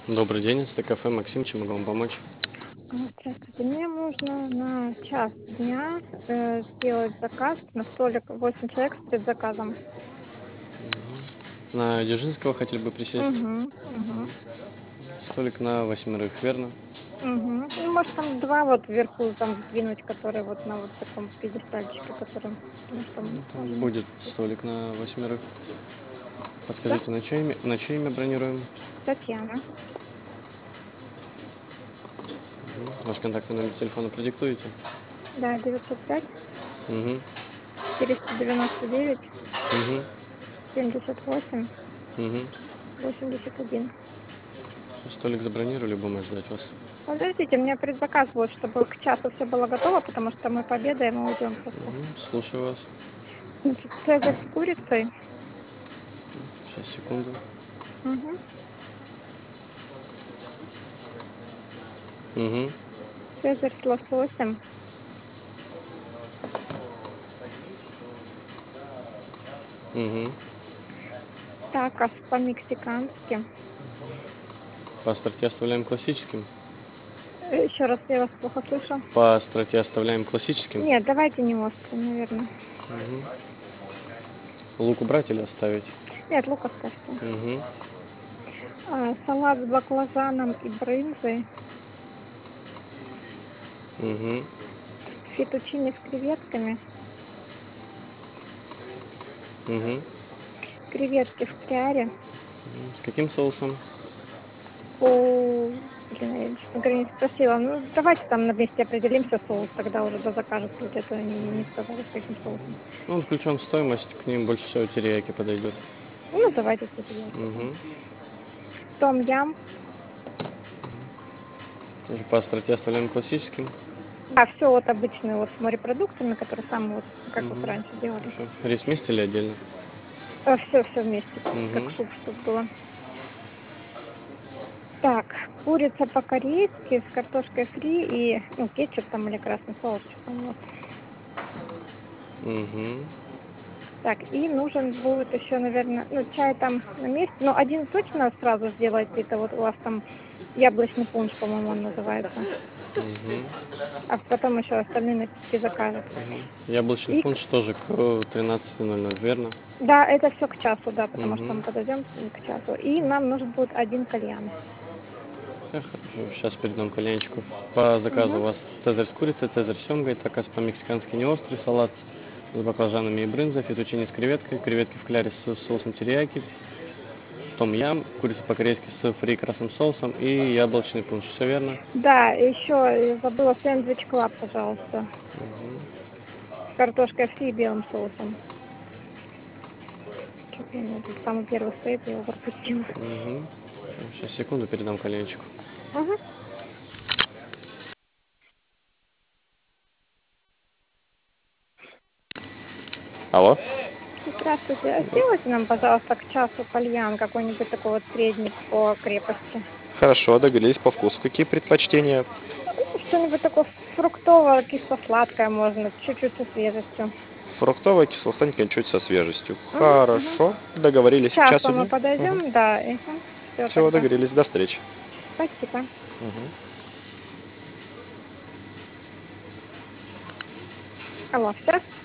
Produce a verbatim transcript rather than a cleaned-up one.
Добрый день, это кафе Максим, чем могу вам помочь? А, Здравствуйте. Мне нужно на час дня э, сделать заказ на столик восемь человек с предзаказом. На Дзержинского хотели бы присесть. Угу, угу, Столик на восьмерых, верно? угу. Ну, может, там два вот вверху там сдвинуть, которые вот на вот таком пьедестальчике, которым, потому что м, Там можно. будет столик на восьмерых. Да? Подскажите, на чье имя, на чье имя бронируем? Татьяна. Ваш контактный номер телефона продиктуете? Да, девятьсот пять Угу, четыреста девяносто девять угу, семьдесят восемь угу. восемьдесят один. Столик забронировали, будем ждать вас. Подождите, у меня предзаказ будет, чтобы к часу все было готово, потому что мы пообедаем и уйдем просто. Мгм, слушаю вас. Значит, цезарь с курицей. Сейчас, секунду. Угу. Угу, Цезарь с лососем, угу. такос по-мексикански. По остроте оставляем классическим. Э, Еще раз, я вас плохо слышу. По остроте оставляем классическим. Нет, давайте не острый, наверное. Лук убрать или оставить? Нет, лук оставьте. Угу, А, салат с баклажаном и брынзой, угу, фетучини с креветками, угу. креветки в кляре. С каким соусом? О, блин, я, честно говоря, не спросила. Ну, давайте там на месте определимся соус, тогда уже до закажут люди, а то они не сказали, с каким соусом. Ну, он включен в стоимость, к ним больше всего терияки подойдет. Ну, давайте с терияки, да. Угу. Том ям. Тоже по остроте оставляем классическим. Да, все вот обычные вот с морепродуктами, которые самые вот, как вот Угу. раньше делали. Хорошо. Рис вместе или отдельно? Все, все вместе, как Угу. суп, чтоб было. Так, курица по-корейски с картошкой фри и, ну, кетчуп там или красный соус, что там у вас. Угу. Так, и нужен будет еще, наверное, ну, чай там на месте. Ну, один точно сразу сделайте, это вот у вас там яблочный пунш, по-моему, он называется. Угу. А потом еще остальные напитки закажут. Яблочный И, к- пунш тоже к тринадцати ноль ноль, верно? да, это все к часу, да, потому что Угу. мы подойдем к часу. И нам нужен будет один кальян. Хорошо. Сейчас перейдем к кальянчику. По заказу у Угу. вас цезарь с курицей, цезарь с семгой, такас по-мексикански не острый, салат с баклажанами и брынзой, фетучини с креветкой, креветки в кляре с соусом терияки, том ям, курица по-корейски с фри красным соусом и яблочный пунш. Все верно? Да, еще забыла сэндвич клаб, пожалуйста, с картошкой фри и белым соусом. Что-то у меня тут самый первый стоит, я его пропустила. Угу. Сейчас, секунду, передам кальянчику. Ага. Алло? Здравствуйте. А сделайте нам, пожалуйста, к часу кальян какой-нибудь такой вот средний по крепости. Хорошо, договорились по вкусу. Какие предпочтения? Ну, что-нибудь такое фруктовое, кисло-сладкое можно, чуть-чуть со свежестью. Фруктовое, кисло-сладенькое, чуть со свежестью. Угу, угу. Хорошо, К договорились. К часу часу мы дня. Мгм. подойдем, да. Все Все, тогда. договорились. До встречи. Спасибо. Мгм. Алло, все?